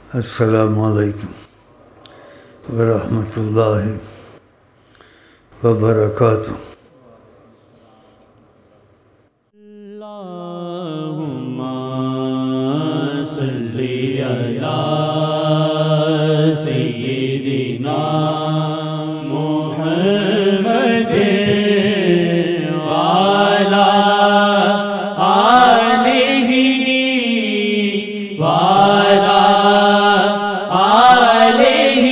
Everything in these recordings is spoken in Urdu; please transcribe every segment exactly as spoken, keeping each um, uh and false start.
السلام علیکم ورحمۃ اللہ وبرکاتہ۔ اللہم صلی علی سیدنا محمد وعلی آلہ وعلی آلہ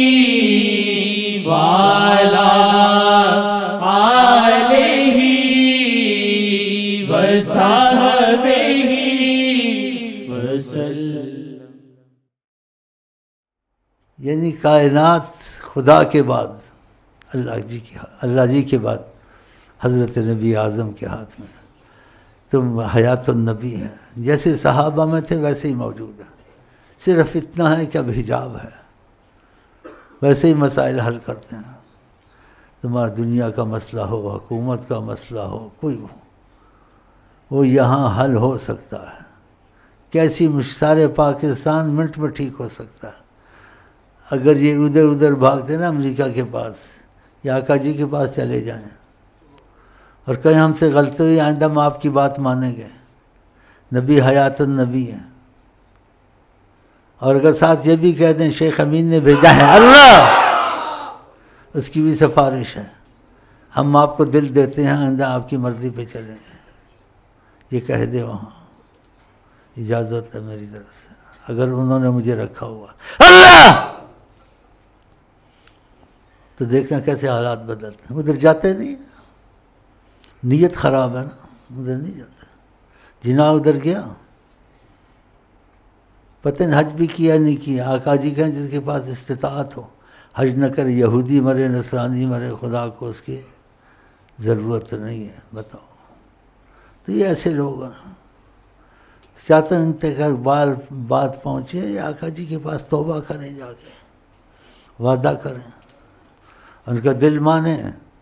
وعلی آلہ وصحبہ وسلم۔ یعنی کائنات خدا کے بعد اللہ جی کے اللہ جی کے بعد حضرت نبی اعظم کے ہاتھ میں، تم حیات النبی ہیں، جیسے صحابہ میں تھے ویسے ہی موجود ہیں، صرف اتنا ہے کہ اب حجاب ہے، ویسے ہی مسائل حل کرتے ہیں۔ تمہارا دنیا کا مسئلہ ہو، حکومت کا مسئلہ ہو، کوئی ہو، وہ یہاں حل ہو سکتا ہے۔ کیسی مش- سارے پاکستان منٹ میں ٹھیک ہو سکتا ہے۔ اگر یہ ادھر ادھر بھاگتے نا امریکہ کے پاس یا آقا جی کے پاس چلے جائیں اور کہیں ہم سے غلطی ہوئی، آئندہ ہم آپ کی بات مانیں گے، نبی حیات النبی ہیں، اور اگر ساتھ یہ بھی کہہ دیں شیخ امین نے بھیجا ہے اللہ، اس کی بھی سفارش ہے، ہم آپ کو دل دیتے ہیں، آئندہ آپ کی مرضی پہ چلیں گے، یہ کہہ دے وہاں، اجازت ہے میری طرف سے، اگر انہوں نے مجھے رکھا ہوا اللہ، تو دیکھنا کیسے حالات بدلتے ہیں۔ ادھر جاتے نہیں، نیت خراب ہے نا، ادھر نہیں جاتے۔ جنا ادھر گیا، پتہ نہیں حج بھی کیا نہیں کیا، آقا جی کہیں جس کے پاس استطاعت ہو حج نہ کرے، یہودی مرے نصرانی مرے، خدا کو اس کی ضرورت نہیں ہے، بتاؤ۔ تو یہ ایسے لوگ ہیں، چاہتے ہیں انتقال بال بات پہنچے، آقا جی کے پاس توبہ کریں، جا کے وعدہ کریں، ان کا دل مانے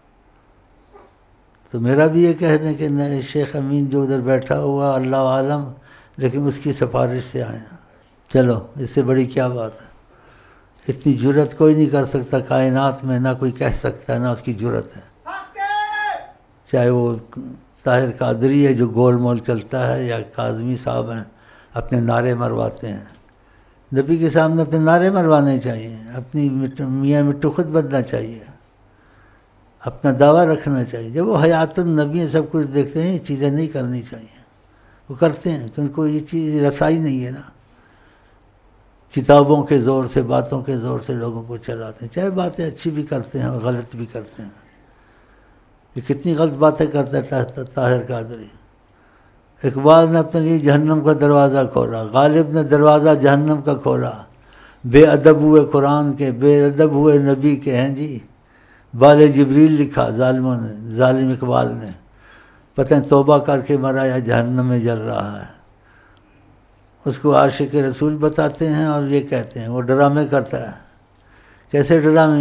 تو میرا بھی یہ کہہ دیں کہ نئے شیخ امین جو ادھر بیٹھا ہوا اللہ عالم، لیکن اس کی سفارش سے آئے ہیں، چلو اس سے بڑی کیا بات ہے۔ اتنی جرت کوئی نہیں کر سکتا کائنات میں، نہ کوئی کہہ سکتا ہے، نہ اس کی جرت ہے، چاہے وہ طاہر قادری ہے جو گول مول چلتا ہے، یا کاظمی صاحب ہیں اپنے نعرے مرواتے ہیں۔ نبی کے سامنے اپنے نعرے مروانے چاہیے، اپنی میاں مٹو خود بننا چاہیے، اپنا دعویٰ رکھنا چاہیے۔ جب وہ حیات النبی سب کچھ دیکھتے ہیں، یہ چیزیں نہیں کرنی چاہیے، وہ کرتے ہیں کہ ان کو یہ چیز رسائی نہیں ہے نا، کتابوں کے زور سے، باتوں کے زور سے لوگوں کو چلاتے ہیں، چاہے باتیں اچھی بھی کرتے ہیں اور غلط بھی کرتے ہیں۔ یہ کتنی غلط باتیں کرتا ہے طاہر قادری۔ اقبال نے اپنے لیے جہنم کا دروازہ کھولا، غالب نے دروازہ جہنم کا کھولا، بے ادب ہوئے قرآن کے، بے ادب ہوئے نبی کے، ہیں جی بال جبریل لکھا ظالموں نے، ظالم اقبال نے، پتہ ہے توبہ کر کے مرا یا جہنم میں جل رہا ہے۔ اس کو عاشق رسول بتاتے ہیں اور یہ کہتے ہیں وہ ڈرامے کرتا ہے۔ کیسے ڈرامے؟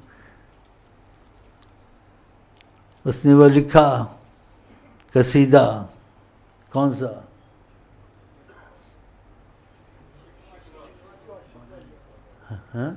اس نے وہ لکھا قصیدہ، کون سا؟ ہاں؟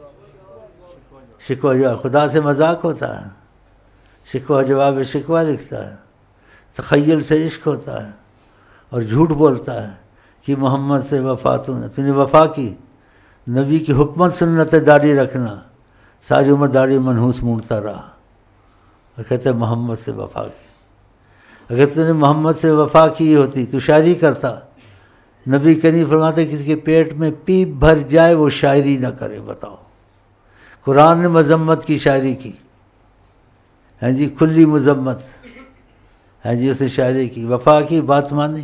شکوہ جواب، خدا سے مذاق ہوتا ہے، شکوہ جواب شکوہ لکھتا ہے، تخیل سے عشق ہوتا ہے، اور جھوٹ بولتا ہے کہ محمد سے وفا تو نے تو نے وفا کی، نبی کی حکمت سنت داڑھی رکھنا، ساری عمر داڑھی منحوس مونڈتا رہا، اور کہتے ہیں محمد سے وفا کی۔ اگر تو نے محمد سے وفا کی ہوتی تو شاعری کرتا۔ نبی کریم فرماتے کسی کے پیٹ میں پیپ بھر جائے وہ شاعری نہ کرے، بتاؤ۔ قرآن نے مذمت کی شاعری کی، ہیں جی کھلی مذمت، ہیں جی اسے شاعری کی، وفا کی، بات مانی،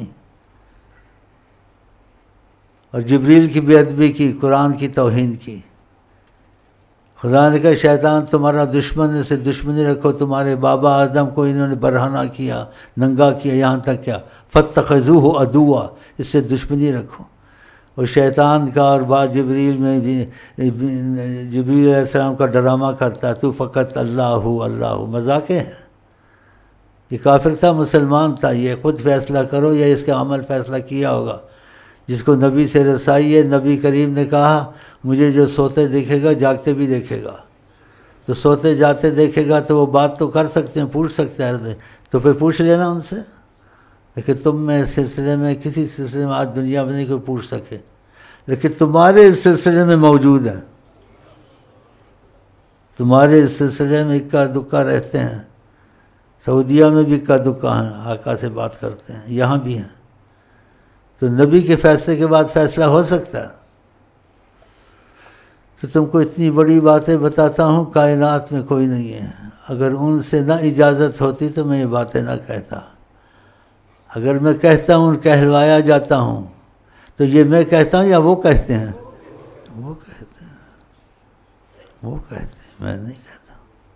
اور جبریل کی بے ادبی کی، قرآن کی توہین کی۔ خدا نے کہا شیطان تمہارا دشمن ہے، اسے دشمنی رکھو، تمہارے بابا آدم کو انہوں نے برہنہ کیا، ننگا کیا، یہاں تک کیا فاتخذوہ عدوا، اس سے دشمنی رکھو۔ اور شیطان کا اور بعد جبریل میں بھی جبریل علیہ السلام کا ڈرامہ کرتا ہے، تو فقط اللہ اللہ، مذاقیں ہیں۔ یہ کافر تھا، مسلمان تھا، یہ خود فیصلہ کرو یا اس کا عمل فیصلہ کیا ہوگا۔ جس کو نبی سے رسائی ہے، نبی کریم نے کہا مجھے جو سوتے دیکھے گا جاگتے بھی دیکھے گا، تو سوتے جاتے دیکھے گا تو وہ بات تو کر سکتے ہیں، پوچھ سکتے ہیں، تو پھر پوچھ لینا ان سے، لیکن تم میں سلسلے میں کسی سلسلے میں آج دنیا میں نہیں کوئی پوچھ سکے، لیکن تمہارے اس سلسلے میں موجود ہیں، تمہارے اس سلسلے میں اکا دکا رہتے ہیں، سعودیہ میں بھی اکا دکا ہیں، آقا سے بات کرتے ہیں، یہاں بھی ہیں، تو نبی کے فیصلے کے بعد فیصلہ ہو سکتا ہے؟ تو تم کو اتنی بڑی باتیں بتاتا ہوں، کائنات میں کوئی نہیں ہے، اگر ان سے نہ اجازت ہوتی تو میں یہ باتیں نہ کہتا، اگر میں کہتا ہوں کہلوایا جاتا ہوں تو یہ میں کہتا ہوں یا وہ کہتے ہیں؟ وہ کہتے ہیں، وہ کہتے ہیں، میں نہیں کہتا۔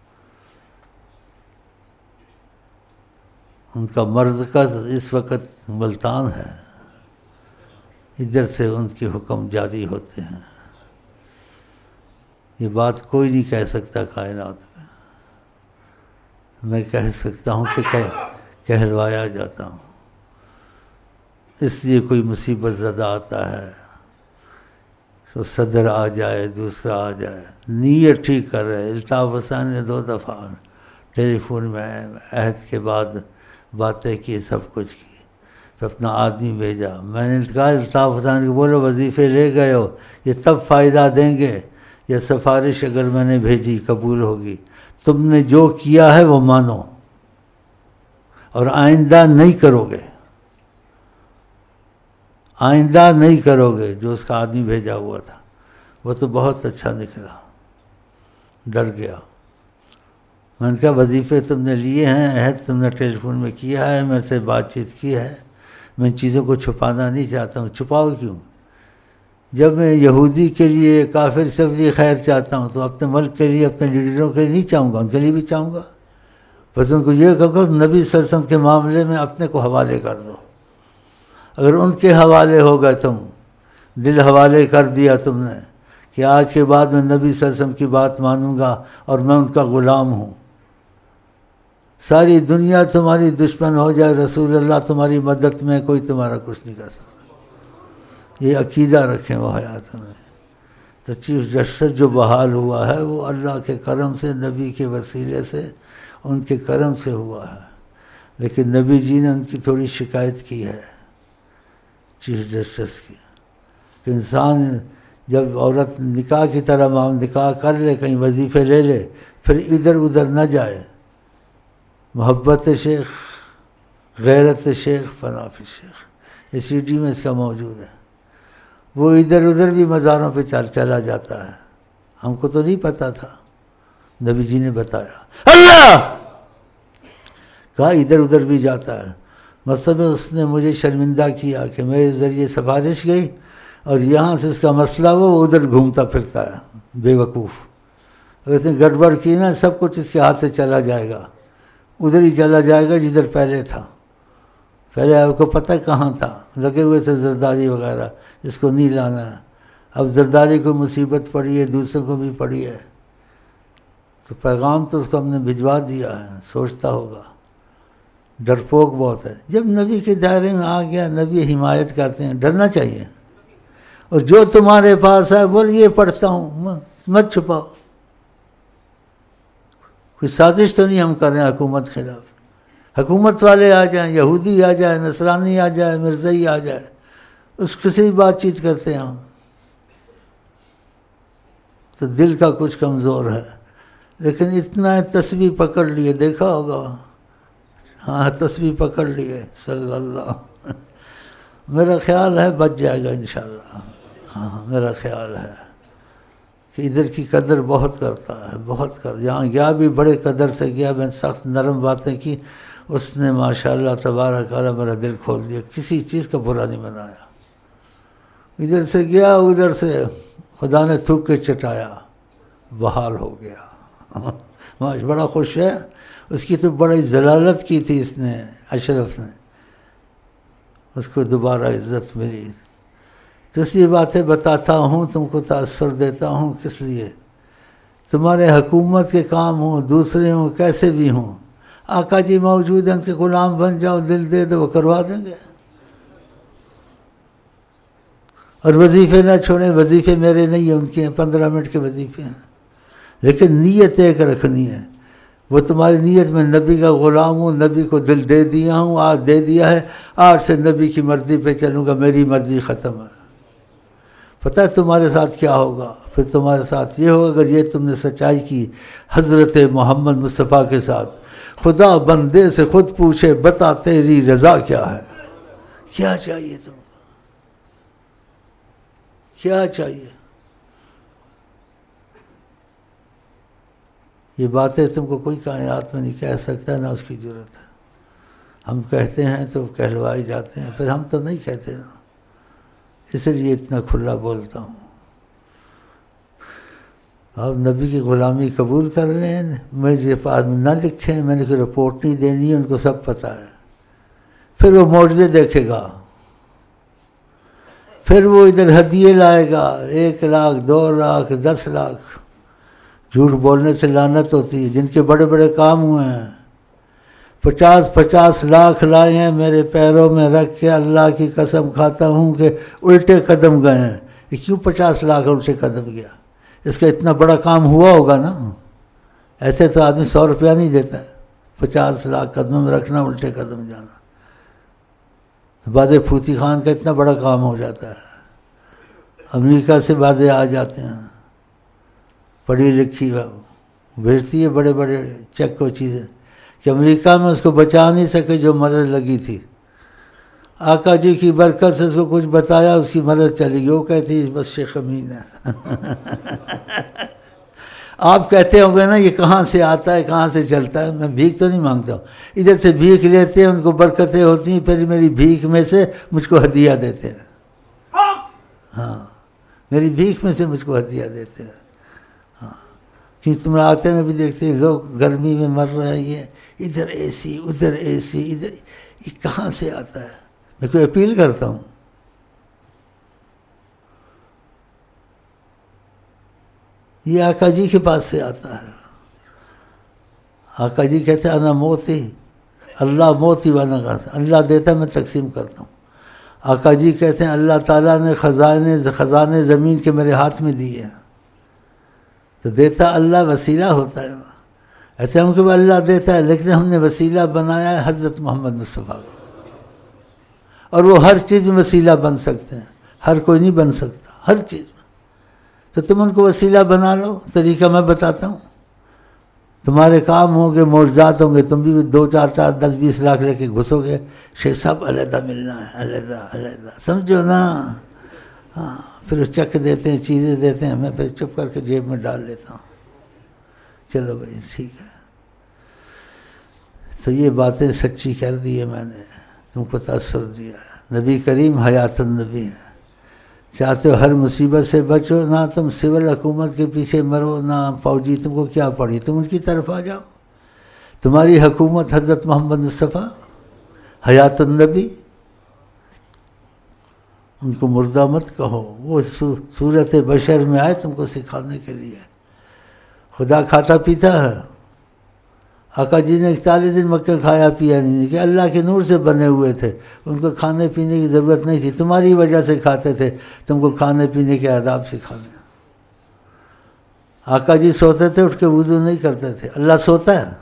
ان کا مرکز اس وقت ملتان ہے، ادھر سے ان کے حکم جاری ہوتے ہیں، یہ بات کوئی نہیں کہہ سکتا کائنات میں، میں کہہ سکتا ہوں کہ کہلوایا جاتا ہوں، اس لیے کوئی مصیبت زدہ آتا ہے تو صدر آ جائے، دوسرا آ جائے، نیت ٹھیک کر رہے، الطاف حسین نے دو دفعہ ٹیلی فون میں عہد کے بعد باتیں کی، سب کچھ کی، پھر اپنا آدمی بھیجا، میں نے کہا الطاف حسین کو بولو وظیفے لے گئے ہو، یہ تب فائدہ دیں گے یہ سفارش اگر میں نے بھیجی قبول ہوگی، تم نے جو کیا ہے وہ مانو اور آئندہ نہیں کرو گے، آئندہ نہیں کرو گے۔ جو اس کا آدمی بھیجا ہوا تھا وہ تو بہت اچھا نکلا، ڈر گیا، میں نے کہا وظیفے تم نے لیے ہیں، عہد تم نے ٹیلی فون میں کیا ہے، میرے سے بات چیت کی ہے، میں ان چیزوں کو چھپانا نہیں چاہتا ہوں، چھپاؤ کیوں؟ جب میں یہودی کے لیے، کافر سب لیے خیر چاہتا ہوں تو اپنے ملک کے لیے، اپنے لیڈروں کے لیے نہیں چاہوں گا، ان کے لیے بھی چاہوں گا، بس ان کو یہ کہو نبی صلی اللہ علیہ وسلم کے معاملے میں اپنے کو حوالے کر دو، اگر ان کے حوالے ہو گئے، تم دل حوالے کر دیا تم نے کہ آج کے بعد میں نبی صلی اللہ علیہ وسلم کی بات مانوں گا اور میں ان کا غلام ہوں، ساری دنیا تمہاری دشمن ہو جائے، رسول اللہ تمہاری مدد میں، کوئی تمہارا کچھ نہیں کر سکتا، یہ عقیدہ رکھیں وہ حیات میں۔ تو چیف جسٹس جو بحال ہوا ہے وہ اللہ کے کرم سے، نبی کے وسیلے سے، ان کے کرم سے ہوا ہے، لیکن نبی جی نے ان کی تھوڑی شکایت کی ہے چیف جسٹس کی، کہ انسان جب عورت نکاح کی طرح نکاح کر لے، کہیں وظیفے لے لے، پھر ادھر ادھر نہ جائے، محبت شیخ، غیرت شیخ، فنا فی شیخ، یہ سی ڈی میں اس کا موجود ہے، وہ ادھر ادھر بھی مزاروں پہ چل چلا جاتا ہے، ہم کو تو نہیں پتا تھا، نبی جی نے بتایا، اللہ کہا ادھر ادھر بھی جاتا ہے، مطلب اس نے مجھے شرمندہ کیا کہ میرے ذریعے سفارش گئی اور یہاں سے اس کا مسئلہ ہوا، وہ ادھر گھومتا پھرتا ہے بے وقوف، اگر اس نے گڑبڑ کی نا سب کچھ اس کے ہاتھ سے چلا جائے گا، ادھر ہی چلا جائے گا جدھر پہلے تھا، پہلے آپ کو پتہ کہاں تھا، لگے ہوئے تھے زرداری وغیرہ، اس کو نہیں لانا ہے، اب زرداری کو مصیبت پڑی ہے، دوسروں کو بھی پڑی ہے، تو پیغام تو اس کو ہم نے بھجوا دیا ہے، سوچتا ہوگا، ڈرپوک بہت ہے، جب نبی کے دائرے میں آ گیا، نبی حمایت کرتے ہیں، ڈرنا چاہیے، اور جو تمہارے پاس ہے بول یہ پڑھتا ہوں، مت چھپاؤ، کوئی سازش تو نہیں ہم کر رہے ہیں حکومت خلاف، حکومت والے آ جائیں، یہودی آ جائے، نصرانی آ جائے، مرزائی آ جائے، اس سے بھی بات چیت کرتے ہیں ہم، تو دل کا کچھ کمزور ہے، لیکن اتنا تسبیح پکڑ لیے، دیکھا ہوگا، ہاں تسبیح پکڑ لیے صلی اللہ، میرا خیال ہے بچ جائے گا انشاءاللہ، ہاں میرا خیال ہے کہ ادھر کی قدر بہت کرتا ہے، بہت کر، یہاں گیا بھی بڑے قدر سے گیا، میں سخت نرم باتیں کی، اس نے ماشاءاللہ تبارک تعالیٰ میرا دل کھول دیا، کسی چیز کا برا نہیں بنایا، ادھر سے گیا ادھر سے خدا نے تھوک کے چٹایا، بحال ہو گیا، ماش بڑا خوش ہے، اس کی تو بڑی ضلالت کی تھی اس نے، اشرف نے، اس کو دوبارہ عزت ملی، تو اس لیے باتیں بتاتا ہوں، تم کو تاثر دیتا ہوں، کس لیے تمہارے حکومت کے کام ہوں، دوسرے ہوں، کیسے بھی ہوں، آقا جی موجود ہیں، ان کے غلام بن جاؤ، دل دے دو، وہ کروا دیں گے، اور وظیفے نہ چھوڑیں، وظیفے میرے نہیں ہیں، ان کے ہیں، پندرہ منٹ کے وظیفے ہیں، لیکن نیت ایک رکھنی ہے۔ وہ تمہاری نیت میں نبی کا غلام ہوں، نبی کو دل دے دیا ہوں، آج دے دیا ہے، آج سے نبی کی مرضی پہ چلوں گا، میری مرضی ختم ہے۔ پتہ ہے تمہارے ساتھ کیا ہوگا؟ پھر تمہارے ساتھ یہ ہوگا، اگر یہ تم نے سچائی کی حضرت محمد مصطفیٰ کے ساتھ، خدا بندے سے خود پوچھے بتا تیری رضا کیا ہے؟ کیا چاہیے تم کو؟ کیا چاہیے؟ یہ باتیں تم کو کوئی کائنات میں نہیں کہہ سکتا، نہ اس کی ضرورت ہے۔ ہم کہتے ہیں تو کہلوائے جاتے ہیں، پھر ہم تو نہیں کہتے نا، اس لیے اتنا کھلا بولتا ہوں۔ آپ نبی کی غلامی قبول کر لیں، میرے پاس نہ لکھیں، میں نے کوئی رپورٹ نہیں دینی ہے، ان کو سب پتہ ہے۔ پھر وہ معجزے دیکھے گا، پھر وہ ادھر ہدیے لائے گا، ایک لاکھ دو لاکھ دس لاکھ۔ جھوٹ بولنے سے لعنت ہوتی ہے۔ جن کے بڑے بڑے کام ہوئے ہیں، پچاس پچاس لاکھ لائے ہیں، میرے پیروں میں رکھ کے اللہ کی قسم کھاتا ہوں کہ الٹے قدم گئے ہیں۔ یہ کیوں پچاس لاکھ الٹے قدم گیا؟ اس کا اتنا بڑا کام ہوا ہوگا نا۔ ایسے تو آدمی سو روپیہ نہیں دیتا ہے، پچاس لاکھ قدم میں رکھنا، الٹے قدم جانا۔ بادے پھوتی خان کا اتنا بڑا کام ہو جاتا ہے۔ امریکہ سے بادے آ جاتے ہیں، پڑھی لکھی بھیجتی ہے بڑے بڑے چیک کو چیزیں، کہ امریکہ میں اس کو بچا نہیں سکے جو مرض لگی تھی۔ آقا جی کی برکت سے اس کو کچھ بتایا، اس کی مرض چلی گئی۔ وہ کہتی بس شیخ امین ہے۔ آپ کہتے ہوں گے نا یہ کہاں سے آتا ہے، کہاں سے چلتا ہے؟ میں بھیک تو نہیں مانگتا ہوں، ادھر سے بھیک لیتے ہیں، ان کو برکتیں ہوتی ہیں، پھر میری بھیک میں سے مجھ کو ہدیہ دیتے ہیں۔ ہاں، میری بھیک میں سے مجھ کو ہدیہ دیتے ہیں۔ ہاں، کیونکہ تم آتے میں بھی دیکھتے ہیں لوگ گرمی میں مر رہے ہیں، یہ ادھر اے سی ادھر اے سی ادھر، یہ کہاں سے آتا ہے؟ میں کوئی اپیل کرتا ہوں؟ یہ آقا جی کے پاس سے آتا ہے۔ آقا جی کہتے ہیں انا موتی، اللہ موتی وانا کا، اللہ دیتا میں تقسیم کرتا ہوں۔ آقا جی کہتے ہیں اللہ تعالیٰ نے خزانے خزانے زمین کے میرے ہاتھ میں دیے ہیں، تو دیتا اللہ، وسیلہ ہوتا ہے۔ ایسے ہم کہ اللہ دیتا ہے، لیکن ہم نے وسیلہ بنایا ہے حضرت محمد مصطفیٰ کو، اور وہ ہر چیز میں وسیلہ بن سکتے ہیں، ہر کوئی نہیں بن سکتا ہر چیز میں۔ تو تم ان کو وسیلہ بنا لو، طریقہ میں بتاتا ہوں، تمہارے کام ہوں گے، معجزات ہوں گے، تم بھی دو چار چار دس بیس لاکھ لے کے گھسو گے، شیخ صاحب علیحدہ ملنا ہے، علیحدہ علیحدہ، سمجھو نا۔ ہاں، پھر چک دیتے ہیں، چیزیں دیتے ہیں، میں پھر چپ کر کے جیب میں ڈال لیتا ہوں، چلو بھائی ٹھیک ہے۔ تو یہ باتیں سچی کر دی ہے میں نے، تم کو تاثر دیا ہے۔ نبی کریم حیات النبی ہے۔ چاہتے ہو ہر مصیبت سے بچو، نہ تم سول حکومت کے پیچھے مرو، نہ فوجی، تم کو کیا پڑی، تم ان کی طرف آ جاؤ۔ تمہاری حکومت حضرت محمد مصطفیٰ حیات النبی، ان کو مردہ مت کہو، وہ صورت بشر میں آئے تم کو سکھانے کے لیے۔ خدا کھاتا پیتا ہے؟ آقا جی نے اکتالیس دن مکہ کھایا پیا نہیں، کہ اللہ کے نور سے بنے ہوئے تھے، ان کو کھانے پینے کی ضرورت نہیں تھی، تمہاری وجہ سے کھاتے تھے، تم کو کھانے پینے کے آداب سکھانے۔ آقا جی سوتے تھے، اٹھ کے وضو نہیں کرتے تھے۔ اللہ سوتا ہے؟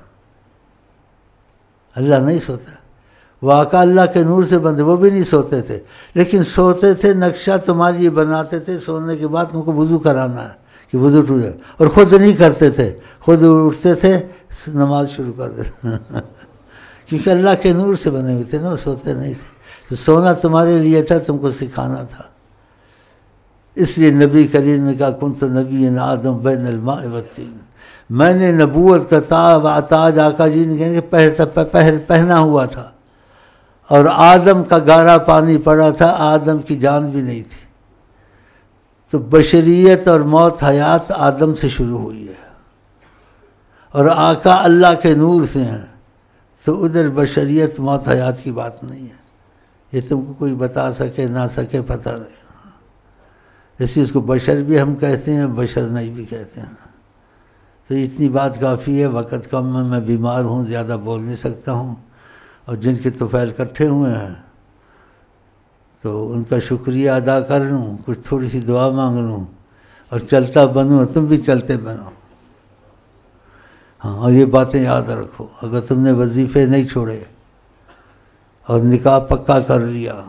اللہ نہیں سوتا۔ وہ آقا اللہ کے نور سے بندے، وہ بھی نہیں سوتے تھے، لیکن سوتے تھے، نقشہ تمہارے لیے بناتے تھے، سونے کے بعد تم کو وضو کرانا ہے کہ وضو ٹوٹ جائے، اور خود نہیں کرتے تھے، خود اٹھتے تھے نماز شروع کر دیتے، کیونکہ اللہ کے نور سے بنے ہوئے تھے نا، سوتے نہیں تھے۔ تو سونا تمہارے لیے تھا، تم کو سکھانا تھا۔ اس لیے نبی کریم نے کہا کنت نبی آدم بین الماء والطین، میں نے نبوت کا تاج تاج آقا جی نے کہنے پہنا ہوا تھا، اور آدم کا گارا پانی پڑا تھا، آدم کی جان بھی نہیں تھی۔ تو بشریت اور موت حیات آدم سے شروع ہوئی ہے، اور آقا اللہ کے نور سے ہیں، تو ادھر بشریت موت حیات کی بات نہیں ہے۔ یہ تم کو کوئی بتا سکے نہ سکے پتہ نہیں، اسی اس کو بشر بھی ہم کہتے ہیں، بشر نہیں بھی کہتے ہیں۔ تو اتنی بات کافی ہے، وقت کم ہے، میں بیمار ہوں، زیادہ بول نہیں سکتا ہوں، اور جن کے طفیل کٹھے ہوئے ہیں تو ان کا شکریہ ادا کر لوں، کچھ تھوڑی سی دعا مانگ لوں اور چلتا بنوں، تم بھی چلتے بنو۔ ہاں، اور یہ باتیں یاد رکھو، اگر تم نے وظیفے نہیں چھوڑے اور نکاح پکا کر لیا،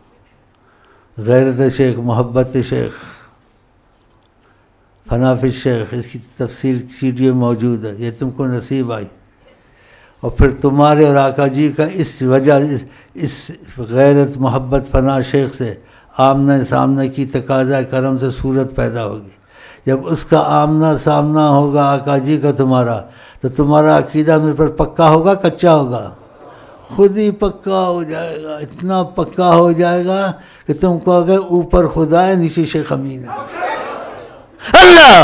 غیرت شیخ، محبت شیخ، فنا فی الشیخ، اس کی تفصیل سیڈیو موجود ہے، یہ تم کو نصیب آئی، اور پھر تمہارے اور آقا جی کا اس وجہ اس, اس غیرت محبت فنا شیخ سے آمنے سامنے کی تقاضا کرم سے صورت پیدا ہوگی۔ جب اس کا آمنا سامنا ہوگا آقا جی کا تمہارا، تو تمہارا عقیدہ میرے پر پکا ہوگا کچا ہوگا؟ خود ہی پکا ہو جائے گا، اتنا پکا ہو جائے گا کہ تم کو اگر اوپر خدا ہے نیچے شیخ امین ہے اللہ،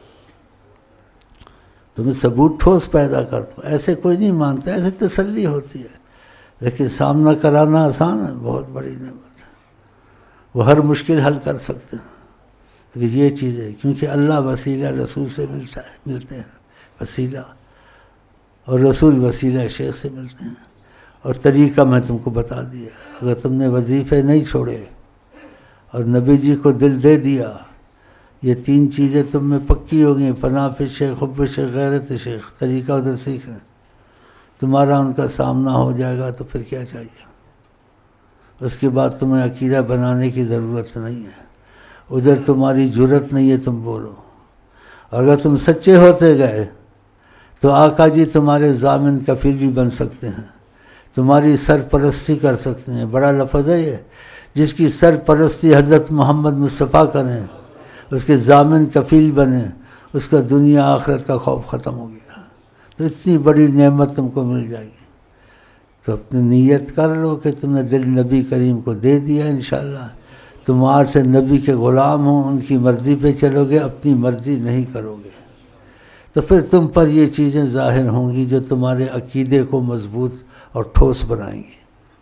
تمہیں ثبوت ٹھوس پیدا کر دو۔ ایسے کوئی نہیں مانتا، ایسے تسلی ہوتی ہے، لیکن سامنا کرانا آسان ہے، بہت بڑی نعمت ہے، وہ ہر مشکل حل کر سکتے ہیں۔ لیکن یہ چیز ہے کیونکہ اللہ وسیلہ رسول سے ملتا ہے، ملتے ہیں وسیلہ، اور رسول وسیلہ شیخ سے ملتے ہیں۔ اور طریقہ میں تم کو بتا دیا، اگر تم نے وظیفے نہیں چھوڑے اور نبی جی کو دل دے دیا، یہ تین چیزیں تم میں پکی ہو گئیں، فنا فی شیخ، حب شیخ، غیرت شیخ، طریقہ ادھر سیکھنا، تمہارا ان کا سامنا ہو جائے گا تو پھر کیا چاہیے؟ اس کے بعد تمہیں عقیدہ بنانے کی ضرورت نہیں ہے، ادھر تمہاری جرت نہیں ہے تم بولو۔ اگر تم سچے ہوتے گئے تو آقا جی تمہارے ضامن کفیل بھی بن سکتے ہیں، تمہاری سرپرستی کر سکتے ہیں۔ بڑا لفظ ہے یہ، جس کی سرپرستی حضرت محمد مصطفیٰ کریں، اس کے ضامن کفیل بنے، اس کا دنیا آخرت کا خوف ختم ہو گیا، تو اتنی بڑی نعمت تم کو مل جائے گی۔ تو اپنی نیت کر لو کہ تم نے دل نبی کریم کو دے دیا، انشاءاللہ تم آج سے نبی کے غلام ہو، ان کی مرضی پہ چلو گے، اپنی مرضی نہیں کرو گے، تو پھر تم پر یہ چیزیں ظاہر ہوں گی جو تمہارے عقیدے کو مضبوط اور ٹھوس بنائیں گی۔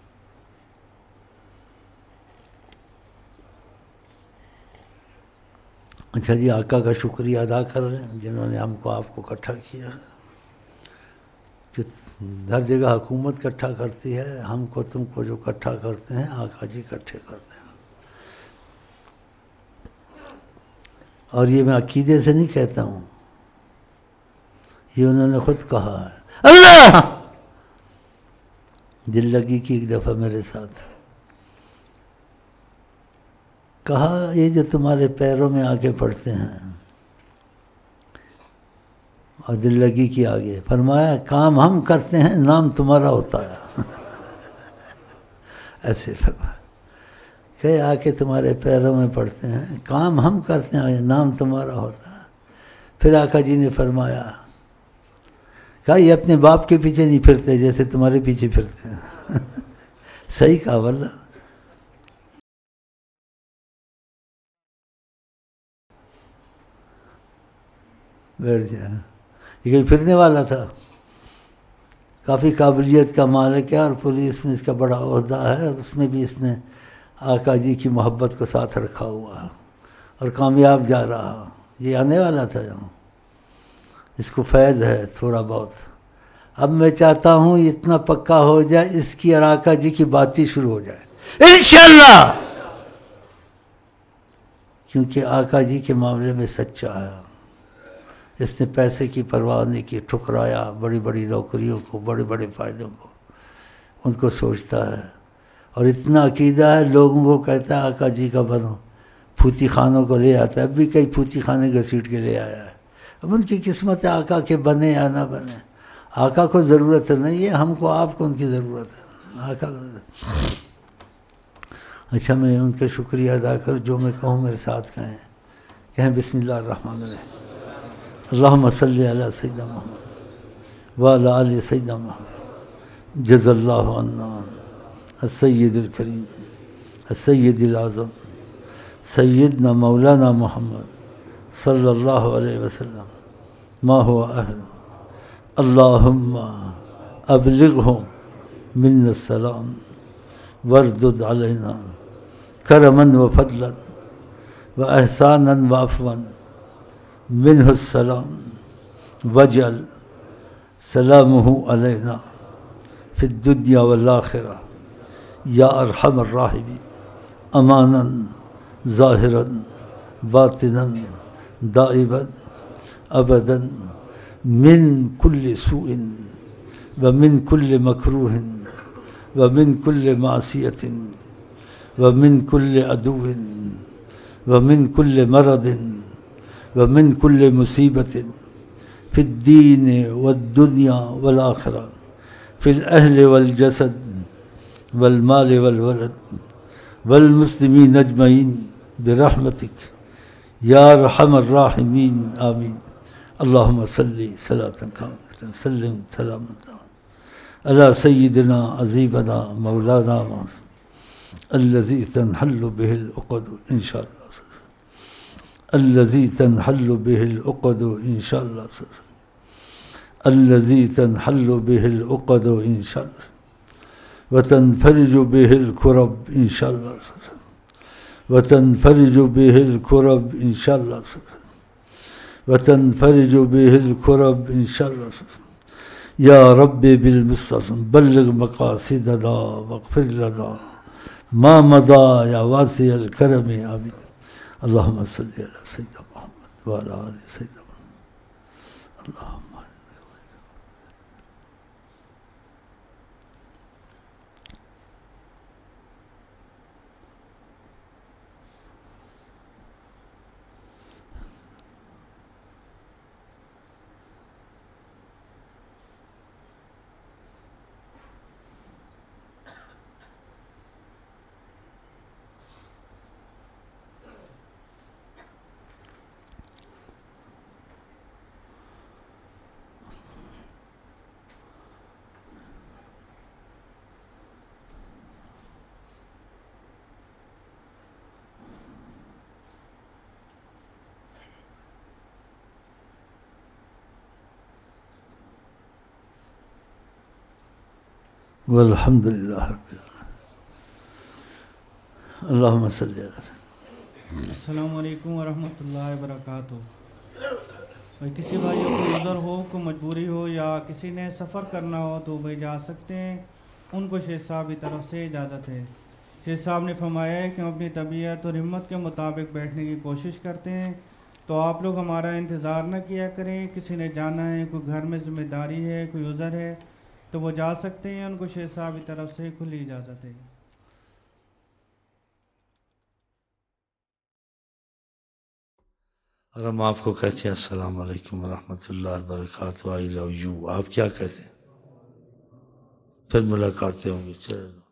اچھا جی، آقا کا شکریہ ادا کر رہے ہیں جنہوں نے ہم کو آپ کو اکٹھا کیا ہے، جو ہر جگہ حکومت اکٹھا کرتی ہے، ہم کو تم کو جو اکٹھا کرتے ہیں آقا جی اکٹھے کرتے ہیں۔ اور یہ میں عقیدے سے نہیں کہتا ہوں، یہ انہوں نے خود کہا ہے۔ اللہ دل لگی کی ایک دفعہ میرے ساتھ کہا، یہ جو تمہارے پیروں میں آ کے پڑتے ہیں، اور دل لگی کی آگے فرمایا کام ہم کرتے ہیں، نام تمہارا ہوتا ہے ایسے فرمایا کہ آ کے تمہارے پیروں میں پڑتے ہیں، کام ہم کرتے ہیں، نام تمہارا ہوتا ہے۔ پھر آقا جی نے فرمایا، کہا یہ اپنے باپ کے پیچھے نہیں پھرتے جیسے تمہارے پیچھے پھرتے ہیں صحیح کہا واللہ۔ بیٹھ جائے، یہ کہیں پھرنے والا تھا، کافی قابلیت کا مالک ہے، اور پولیس میں اس کا بڑا عہدہ ہے، اور اس میں بھی اس نے آقا جی کی محبت کو ساتھ رکھا ہوا ہے اور کامیاب جا رہا۔ یہ آنے والا تھا یہاں، اس کو فیض ہے تھوڑا بہت۔ اب میں چاہتا ہوں اتنا پکا ہو جائے، اس کی اور آقا جی کی بات چیت شروع ہو جائے انشاءاللہ، کیونکہ آقا جی کے معاملے میں سچا ہے، اس نے پیسے کی پرواہ نہیں کی، ٹھکرایا بڑی بڑی نوکریوں کو، بڑے بڑے فائدوں کو، ان کو سوچتا ہے، اور اتنا عقیدہ ہے لوگوں کو کہتا ہے آقا جی کا بنو، پھوتی خانوں کو لے آتا ہے، اب بھی کئی پھوتی خانے گھسیٹ کے لے آیا ہے۔ اب ان کی قسمت ہے آقا کے بنے یا نہ بنے، آقا کو ضرورت نہیں ہے، ہم کو آپ کو ان کی ضرورت ہے، آقا کو۔ اچھا میں ان کا شکریہ ادا کر، جو میں کہوں میرے ساتھ کہیں کہیں بسم اللہ الرحمن الرحیم، اللہم صلی علی سیدنا محمد وعلی آل سیدنا محمد، جزا اللہ عنا السید الکریم السید الاعظم سیدنا مولانا محمد صلی اللہ علیہ وسلم ما هو اہل، اللہم ابلغہم من السلام وردد علینا کرما و فضلا و احسانا و عفوا منہ السلام وجعل سلامہ علینا فی الدنیا والآخرہ یا ارحم الراحمین امانا ظاہرا باطنا دائبا ابدا من کل سوء ومن کل مکروہ ومن کل معصیۃ ومن کل عدو ومن کل مرض ومن کل مصیبت فی الدین والدنیا والآخرہ فی الاہل والجسد والمال والولد والمسلمین اجمعین برحمتک یا ارحم الراحمین آمین اللہم صلی صلاۃ کاملۃ سلم سلامۃ علی سیدنا عظیمنا مولانا الذی تنحل بہ العقد انشاء اللہ الذی تنحل بہ العقد انشاء اللہ الذی تنحل بہ العقد انشاء اللہ وتنفرج بہ الکرب انشاء اللہ وتنفرج بہ الکرب انشاء اللہ وتنفرج بہ الکرب انشاء اللہ یا رب بالمستصم بلغ مقاصدنا واغفر لنا ما مضى یا واسع الکرم آمین اللہم صلی علی سیدنا محمد وعلی آل سیدنا محمد اللہم والحمد للہ رب العالمین اللہم صلی علی سیدنا۔ السلام علیکم ورحمۃ اللہ وبرکاتہ۔ بھائی کسی بھائی کو عذر ہو، کو مجبوری ہو یا کسی نے سفر کرنا ہو تو بھائی جا سکتے ہیں، ان کو شیخ صاحب کی طرف سے اجازت ہے۔ شیخ صاحب نے فرمایا ہے کہ ہم اپنی طبیعت اور ہمت کے مطابق بیٹھنے کی کوشش کرتے ہیں، تو آپ لوگ ہمارا انتظار نہ کیا کریں۔ کسی نے جانا ہے، کوئی گھر میں ذمہ داری ہے، کوئی عذر ہے تو وہ جا سکتے ہیں، ان کو شیخ صاحب کی طرف سے کھلی اجازت ہے۔ اور ہم آپ کو کہتے ہیں السلام علیکم ورحمۃ اللہ وبرکاتہ، آئی لو یو، آپ کیا کہتے ہیں؟ پھر ملاقاتیں ہوں گی، چلو۔